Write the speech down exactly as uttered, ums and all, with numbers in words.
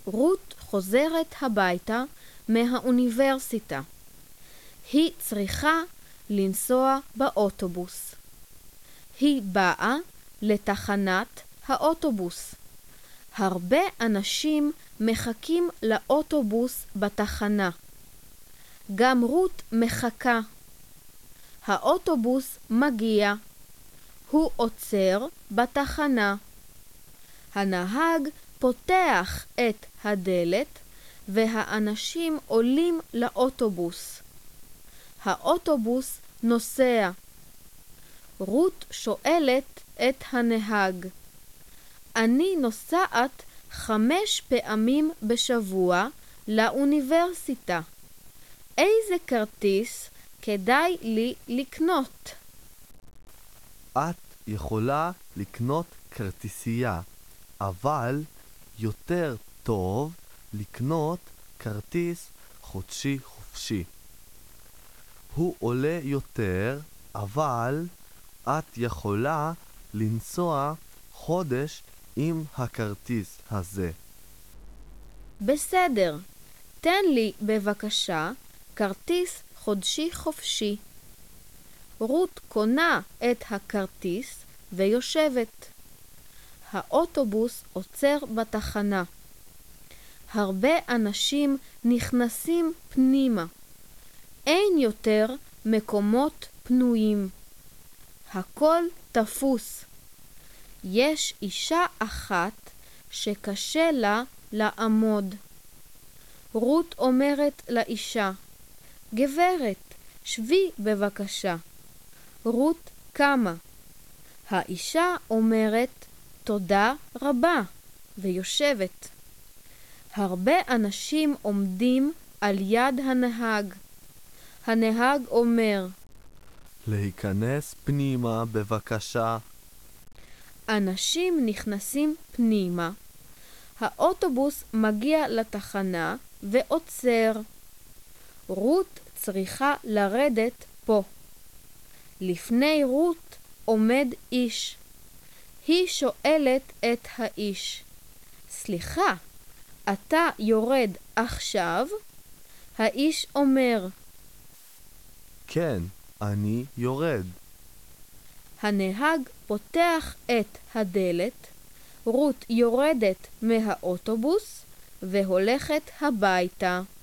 רות חוזרת הביתה מהאוניברסיטה. היא צריכה לנסוע באוטובוס. היא באה לתחנת האוטובוס. הרבה אנשים מחכים לאוטובוס בתחנה. גם רות מחכה. האוטובוס מגיע. הוא עוצר בתחנה. הנהג פותח את הדלת והאנשים עולים לאוטובוס. האוטובוס נוסע. רות שואלת את הנהג, אני נוסעת חמש פעמים בשבוע לאוניברסיטה. איזה כרטיס כדאי לי לקנות? את יכולה לקנות כרטיסייה, אבל יותר טוב לקנות כרטיס חודשי חופשי. הוא עולה יותר, אבל את יכולה לנסוע חודש עם הכרטיס הזה. בסדר, תן לי בבקשה כרטיס חודשי חופשי. רות קונה את הכרטיס ויושבת. האוטובוס עוצר בתחנה. הרבה אנשים נכנסים פנימה. אין יותר מקומות פנויים. הכל תפוס. יש אישה אחת שקשה לה לעמוד. רות אומרת לאישה, גברת, שבי בבקשה. רות קמה. האישה אומרת, תודה רבה, ויושבת. הרבה אנשים עומדים על יד הנהג. הנהג אומר, להיכנס פנימה בבקשה. אנשים נכנסים פנימה. האוטובוס מגיע לתחנה ועוצר. רות צריכה לרדת פה. לפני רות עומד איש. היא שואלת את האיש, סליחה, אתה יורד עכשיו? האיש אומר, כן, אני יורד. הנהג פותח את הדלת, רות יורדת מהאוטובוס והולכת הביתה.